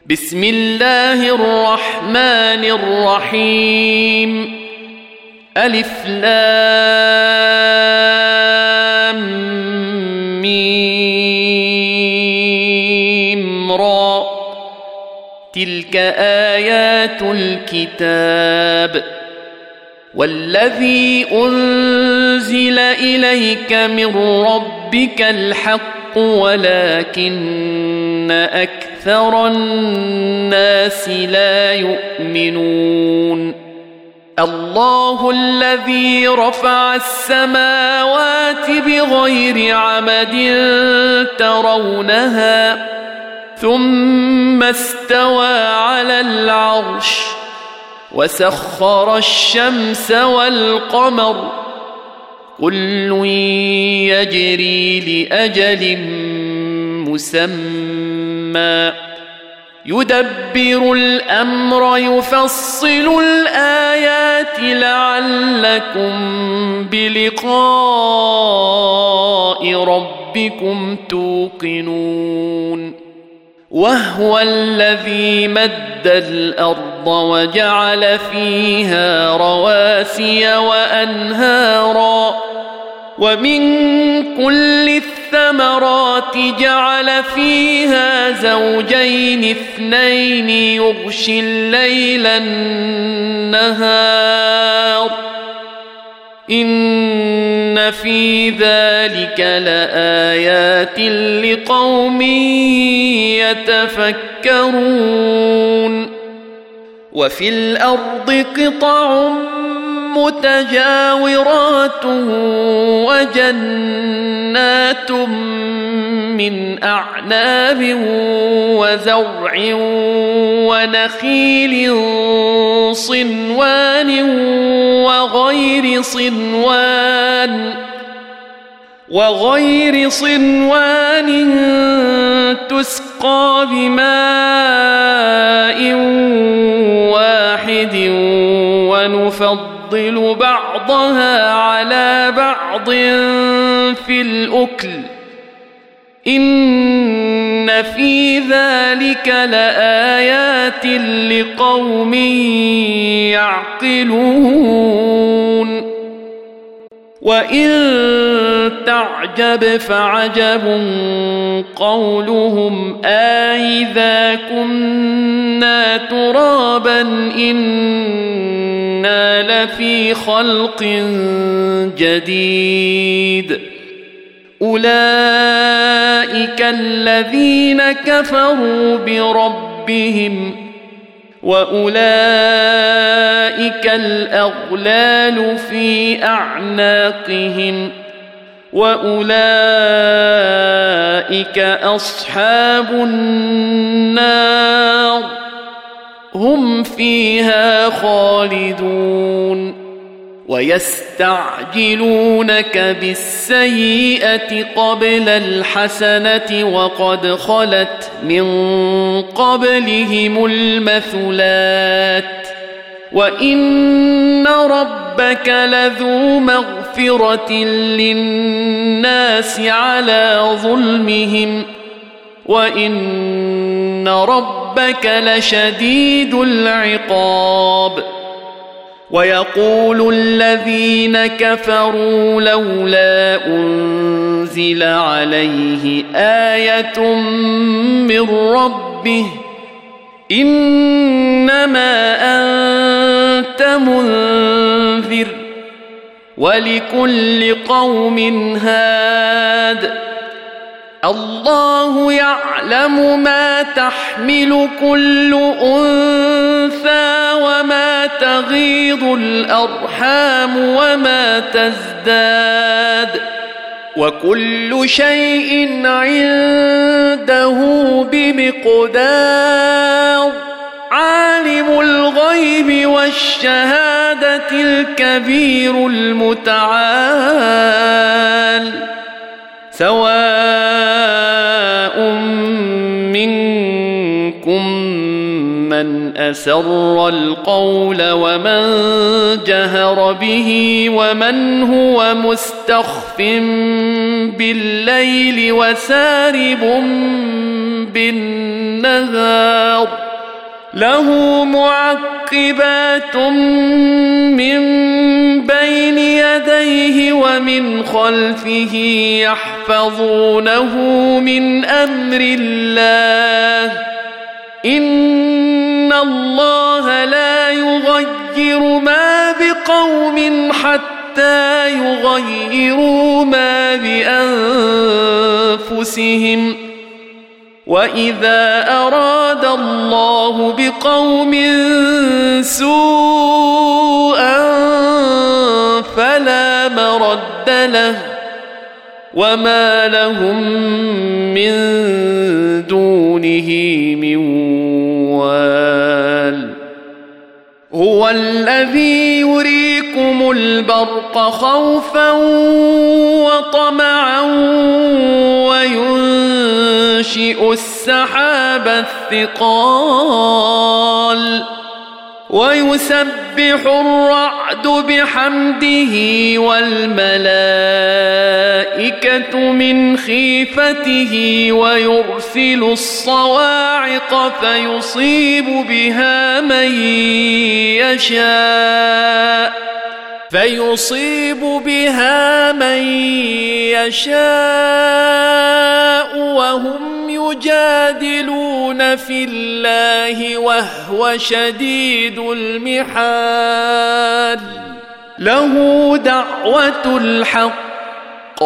بسم الله الرحمن الرحيم ألف لام ميم را تلك آيات الكتاب والذي أنزل إليك من ربك الحق ولكن أكثر الناس لا يؤمنون الله الذي رفع السماوات بغير عمد ترونها ثم استوى على العرش وسخر الشمس والقمر كل يجري لأجل مسمى يدبر الأمر يفصل الآيات لعلكم بلقاء ربكم توقنون وهو الذي مد الأرض وجعل فيها رواسي وأنهارا ومن كل الثمرات جعل فيها زوجين اثنين يغشي الليل النهار إن في ذلك لآيات لقوم يتفكرون وفي الأرض قطع متجاورات وجنات من أعناب وزرع ونخيل صنوان وغير صنوان تسقى بماء واحد ونفضل بعضها على بعض في الأكل إن في ذلك لآيات لقوم يعقلون وإن تعجب فعجب قولهم أإذا كنا ترابا إنا لفي خلق جديد أولئك الذين كفروا بربهم وأولئك الأغلال في أعناقهم وأولئك أصحاب النار هم فيها خالدون ويستعجلونك بالسيئة قبل الحسنة وقد خلت من قبلهم المثلات وإن ربك لذو مغفرة للناس على ظلمهم وإن ربك لشديد العقاب ويقول الذين كفروا لولا أنزل عليه آية من ربه إنما أنت منذر ولكل قوم هاد الله يعلم ما تحمل كل أنثى وما تغيض الأرحام وما تزداد وكل شيء عنده بمقدار عالم الغيب والشهادة الكبير المتعال سواء منكم من أسر القول ومن جهر به ومن هو مستخف بالليل وسارب بالنهار النهار له معقبات من بين يديه ومن خلفه يحفظونه من أمر الله إن الله لا يغير ما بقوم حتى يغيروا ما بأنفسهم وإذا أراد الله بقوم سوءا فلا مرد له وما لهم من دونه من وال هو الذي يريكم البرق خوفا وطمعا وينشئ السحاب الثقال ويسبح الرعد بحمده والملائكة من خيفته ويرسل الصواعق فيصيب بها من يشاء وهم يجادلون في الله وهو شديد المحال له دعوة الحق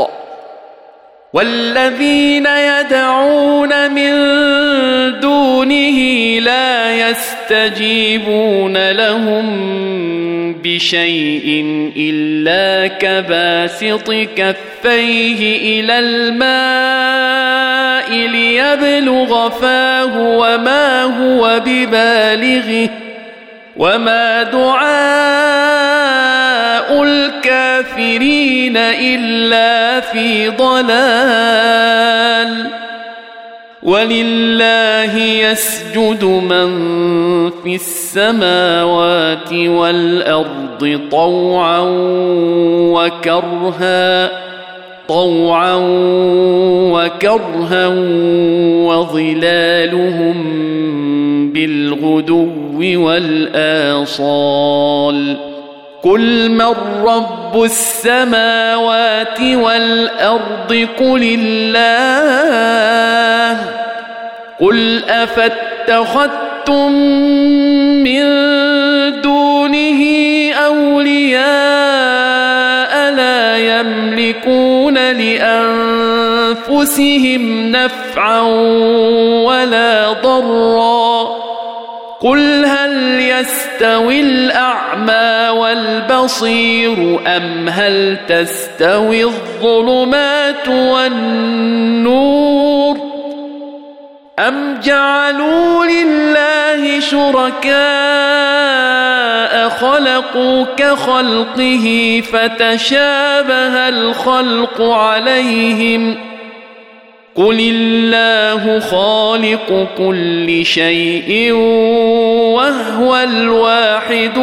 والذين يدعون من دونه لا يستجيبون لهم بشيء إلا كباسط كفيه إلى الماء ليبلغ فاه وما هو ببالغه وما دعاء الكافرين إلا في ضلال ولله يسجد من في السماوات والأرض طوعا وكرها وظلالهم بالغدو والآصال قل من رب السماوات والأرض قل الله قل أفاتخذتم من دونه أولياء لا يملكون لأنفسهم نفعا ولا ضرا قل هل يستوي الأعمى والبصير أم هل تستوي الظلمات والنور أم جعلوا لله شركاء خلقوا كخلقه فتشابه الخلق عليهم قل الله خالق كل شيء وهو الواحد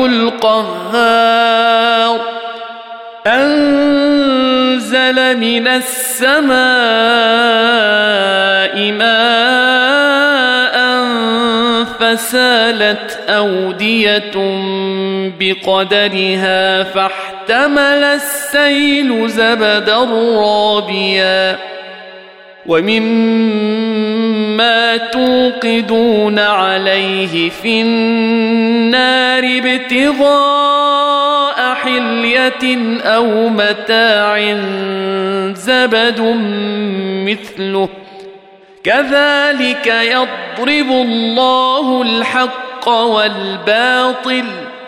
القهار أنزل من السماء ماء فسالت أودية بقدرها فاحتمل السيل زبدا رابيا ومما توقدون عليه في النار ابتغاء حلية أو متاع زبد مثله كذلك يضرب الله الحق والباطل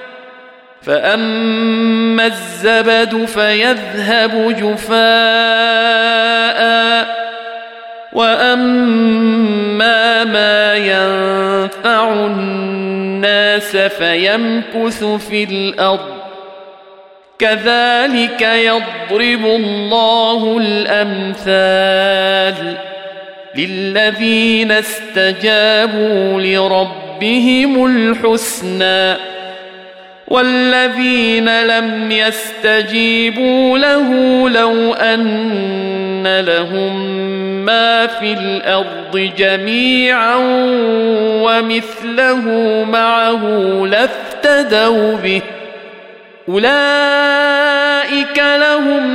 فأما الزبد فيذهب جفاء وأما ما ينفع الناس فيمكث في الأرض كذلك يضرب الله الأمثال للذين استجابوا لربهم الحسنى والذين لم يستجيبوا له لو أن لهم ما في الأرض جميعا ومثله معه لافتدوا به أولئك لهم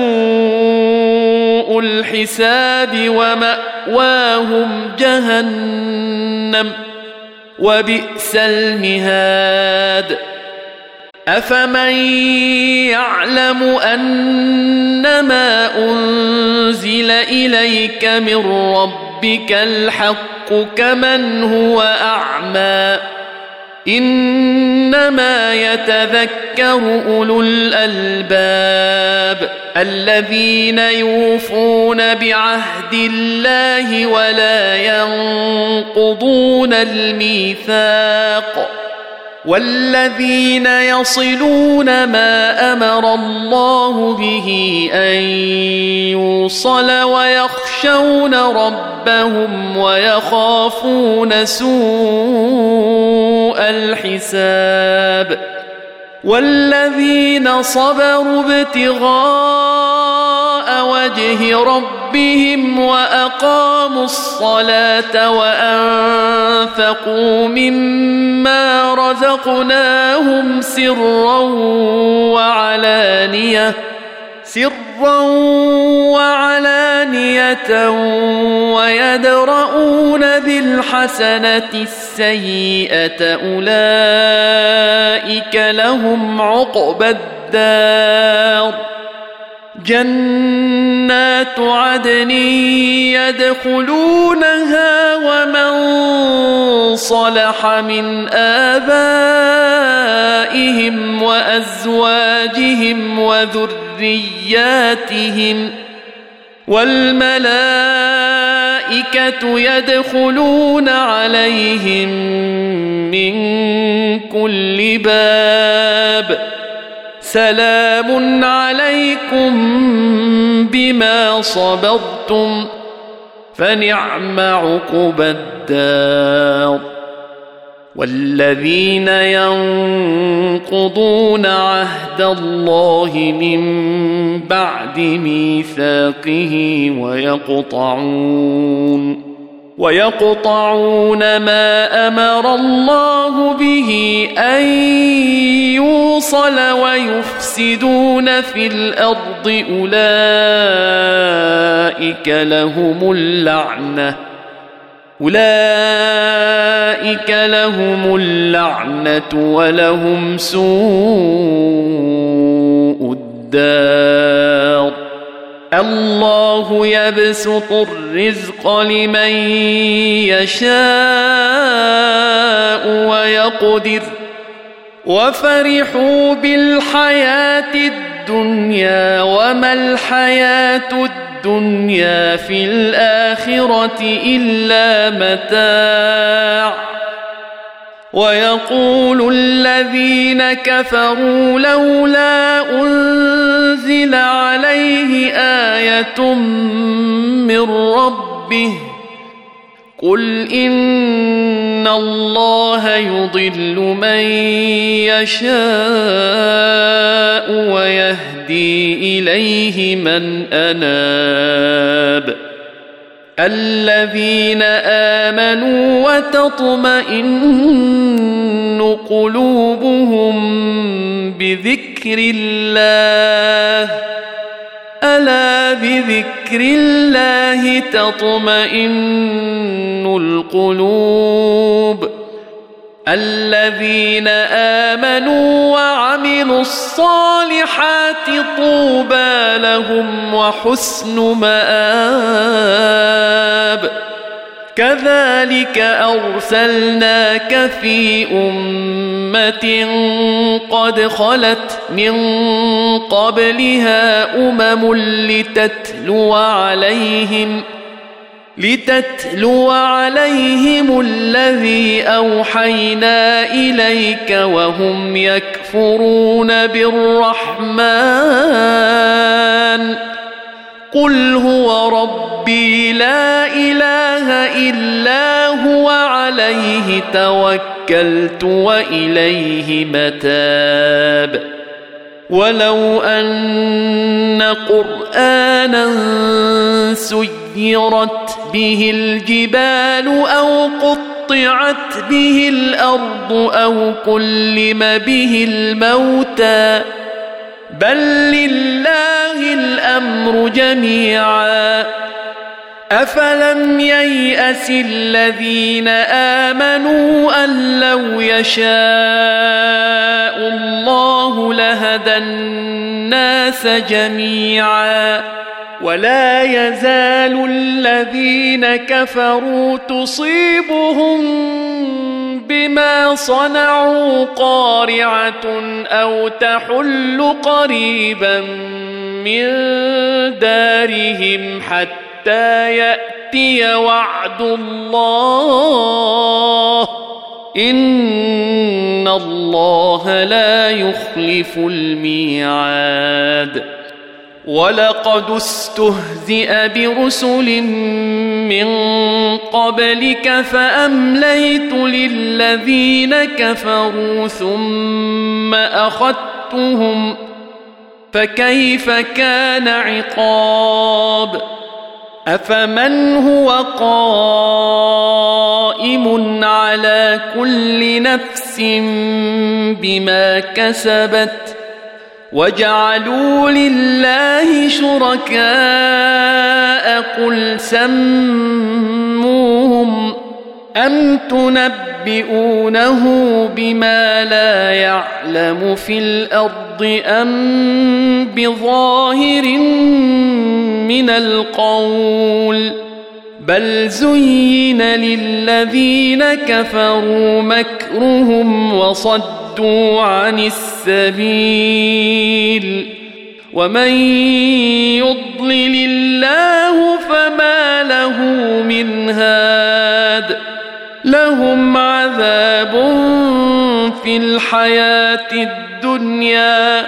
سوء الحساب ومأواهم جهنم وبئس المهاد أفمن يعلم أنما أنزل إليك من ربك الحق كمن هو أعمى إنما يتذكر أولو الألباب الذين يوفون بعهد الله ولا ينقضون الميثاق والذين يصلون ما أمر الله به أن يوصل ويخشون ربهم ويخافون سوء الحساب والذين صبروا ابتغاء وجه ربهم وأقاموا الصلاة وأنفقوا مما رزقناهم سرا وعلانية ويدرؤون بالحسنة السيئة أولئك لهم عقبى الدار جنات عدن يدخلونها ومن صلح من آبائهم وأزواجهم وذرياتهم والملائكة يدخلون عليهم من كل باب سلام عليكم بما صبرتم فنعم عقبى الدار والذين ينقضون عهد الله من بعد ميثاقه ويقطعون ما أمر الله به أن يوصل ويفسدون في الأرض أولئك لهم اللعنة ولهم سوء الدار الله يبسط الرزق لمن يشاء ويقدر وفرحوا بالحياة الدنيا وما الحياة الدنيا في الآخرة إلا متاع ويقول الذين كفروا لولا أنزل عليه آية من ربه قل إن الله يضل من يشاء ويهدي إليه من أناب الذين آمنوا وتطمئن قلوبهم بذكر الله ألا بذكر الله تطمئن القلوب الذين آمنوا وعملوا الصالحات طوبى لهم وحسن مآب كذلك أرسلناك في أمة قد خلت من قبلها لتتلو عليهم الذي أوحينا إليك وهم يكفرون بالرحمن قل هو ربي لا إله إلا هو عليه توكلت وإليه متاب ولو أن قرآنا سيئا سيرت به الجبال أو قطعت به الأرض أو كلم به الموتى بل لله الأمر جميعا أفلم ييأس الذين آمنوا أن لو يشاء الله لهدى الناس جميعا ولا يزال الذين كفروا تصيبهم بما صنعوا قارعة أو تحل قريبا من دارهم حتى يأتي وعد الله إن الله لا يخلف الميعاد ولقد استهزئ برسل من قبلك فأمليت للذين كفروا ثم أخذتهم فكيف كان عقاب أفمن هو قائم على كل نفس بما كسبت وجعلوا لله شركاء قل سموهم أم تنبئونه بما لا يعلم في الأرض أم بظاهر من القول بل زين للذين كفروا مكرهم وصدوا عن السبيل ومن يضلل الله فما له من هاد لهم عذاب في الحياة الدنيا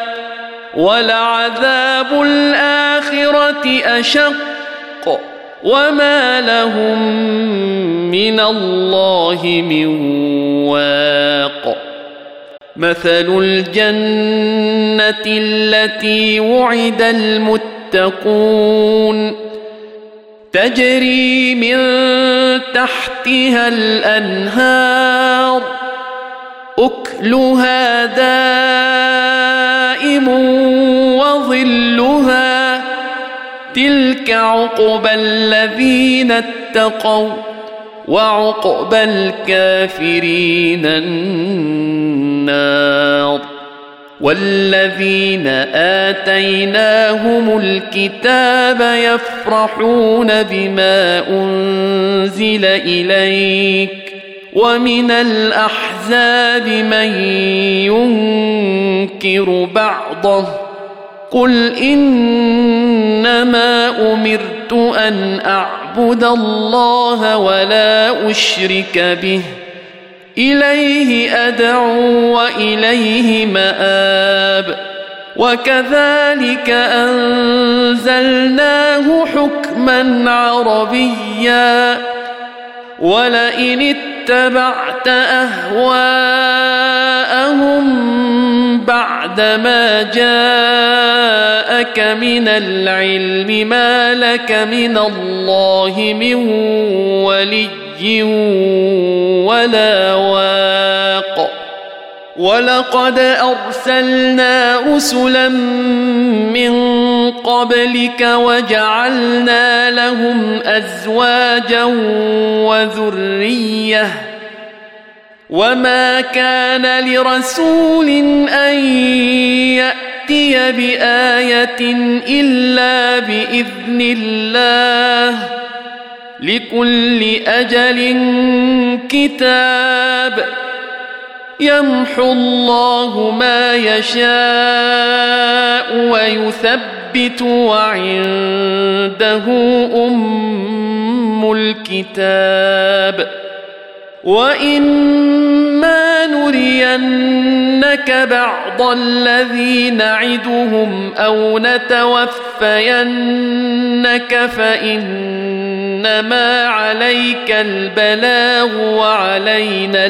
ولعذاب الآخرة أشق وما لهم من الله من واق مثل الجنة التي وعد المتقون تجري من تحتها الأنهار أكلها دائم وظلها تلك عقبى الذين اتقوا وعقبى الكافرين النار والذين آتيناهم الكتاب يفرحون بما أنزل إليك ومن الأحزاب من ينكر بعضه قل إنما أمرت أن أعبد الله ولا أشرك به إليه أدعو وإليه مآب وكذلك أنزلناه حكما عربيا ولئن اتبعت أهواءهم بعدما جاءك من العلم ما لك من الله من ولي ولا واق ولقد أرسلنا رسلا من قبلك وجعلنا لهم أزواجا وذرية وما كان لرسول أن يأتي بآية إلا بإذن الله لكل أجل كتاب يمحو الله ما يشاء ويثبت وعنده أم الكتاب وإما نرينك بعض الذي نعدهم أو نتوفينك فإنما عليك البلاغ وعلينا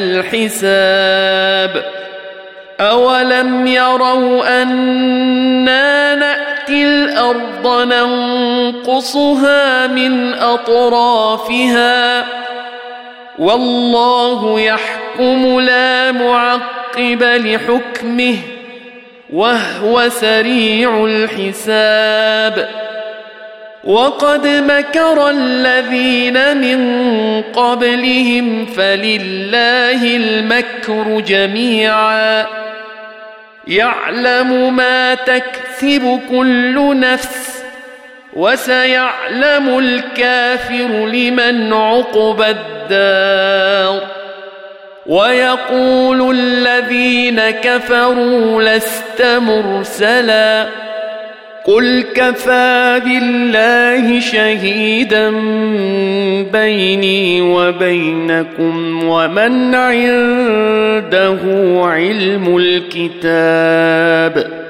الحساب أولم يروا أنا نأتي نأتي الأرض ننقصها من أطرافها والله يحكم لا معقب لحكمه وهو سريع الحساب وقد مكر الذين من قبلهم فلله المكر جميعا يعلم ما تكسب كل نفس وسيعلم الكافر لمن عقبى الدار ويقول الذين كفروا لست مرسلا قل كفى بالله شهيدا بيني وبينكم ومن عنده علم الكتاب